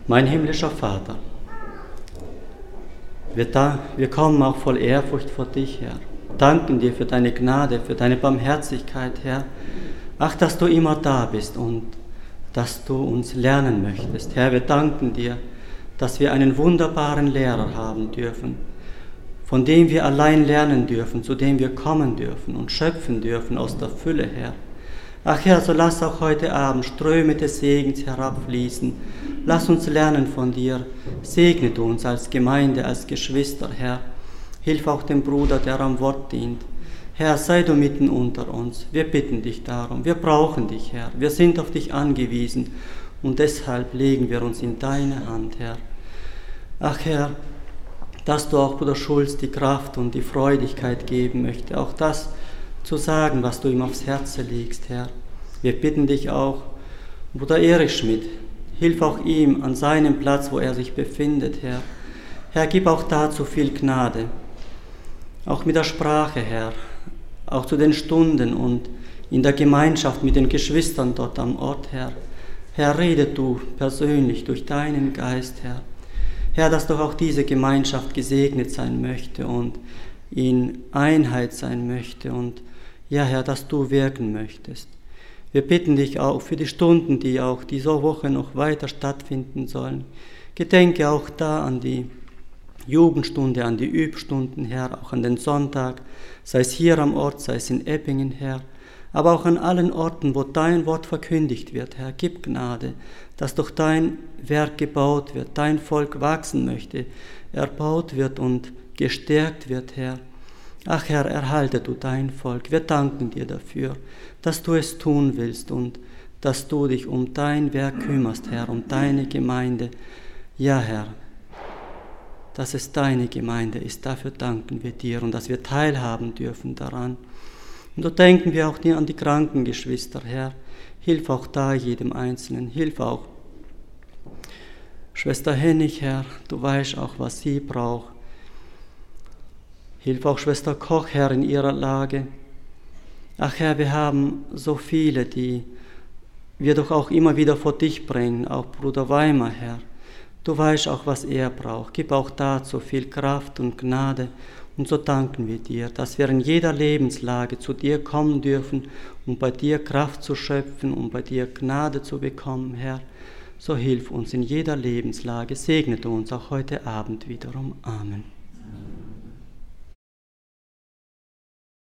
Mein himmlischer Vater, wir kommen auch voll Ehrfurcht vor dich, Herr. Danken dir für deine Gnade, für deine Barmherzigkeit, Herr. Ach, dass du immer da bist und dass du uns lernen möchtest. Herr, wir danken dir, dass wir einen wunderbaren Lehrer haben dürfen, von dem wir allein lernen dürfen, zu dem wir kommen dürfen und schöpfen dürfen aus der Fülle, Herr. Ach Herr, so lass auch heute Abend Ströme des Segens herabfließen. Lass uns lernen von dir. Segne du uns als Gemeinde, als Geschwister, Herr. Hilf auch dem Bruder, der am Wort dient. Herr, sei du mitten unter uns. Wir bitten dich darum. Wir brauchen dich, Herr. Wir sind auf dich angewiesen und deshalb legen wir uns in deine Hand, Herr. Ach Herr, dass du auch Bruder Schulz die Kraft und die Freudigkeit geben möchte, auch das zu sagen, was du ihm aufs Herz legst, Herr. Wir bitten dich auch, Bruder Erich Schmidt, hilf auch ihm an seinem Platz, wo er sich befindet, Herr. Herr, gib auch dazu viel Gnade, auch mit der Sprache, Herr, auch zu den Stunden und in der Gemeinschaft mit den Geschwistern dort am Ort, Herr. Herr, rede du persönlich durch deinen Geist, Herr. Herr, dass doch auch diese Gemeinschaft gesegnet sein möchte und in Einheit sein möchte und ja, Herr, dass du wirken möchtest. Wir bitten dich auch für die Stunden, die auch diese Woche noch weiter stattfinden sollen. Gedenke auch da an die Jugendstunde, an die Übstunden, Herr, auch an den Sonntag, sei es hier am Ort, sei es in Eppingen, Herr, aber auch an allen Orten, wo dein Wort verkündigt wird, Herr, gib Gnade, dass durch dein Werk gebaut wird, dein Volk wachsen möchte, erbaut wird und gestärkt wird, Herr. Ach Herr, erhalte du dein Volk. Wir danken dir dafür, dass du es tun willst und dass du dich um dein Werk kümmerst, Herr, um deine Gemeinde. Ja, Herr, dass es deine Gemeinde ist, dafür danken wir dir und dass wir teilhaben dürfen daran. Und so denken wir auch an die kranken Geschwister, Herr. Hilf auch da jedem Einzelnen, hilf auch Schwester Hennig, Herr, du weißt auch, was sie braucht. Hilf auch Schwester Koch, Herr, in ihrer Lage. Ach Herr, wir haben so viele, die wir doch auch immer wieder vor dich bringen, auch Bruder Weimar, Herr. Du weißt auch, was er braucht. Gib auch dazu viel Kraft und Gnade. Und so danken wir dir, dass wir in jeder Lebenslage zu dir kommen dürfen, um bei dir Kraft zu schöpfen, um bei dir Gnade zu bekommen, Herr. So hilf uns in jeder Lebenslage. Segne du uns auch heute Abend wiederum. Amen.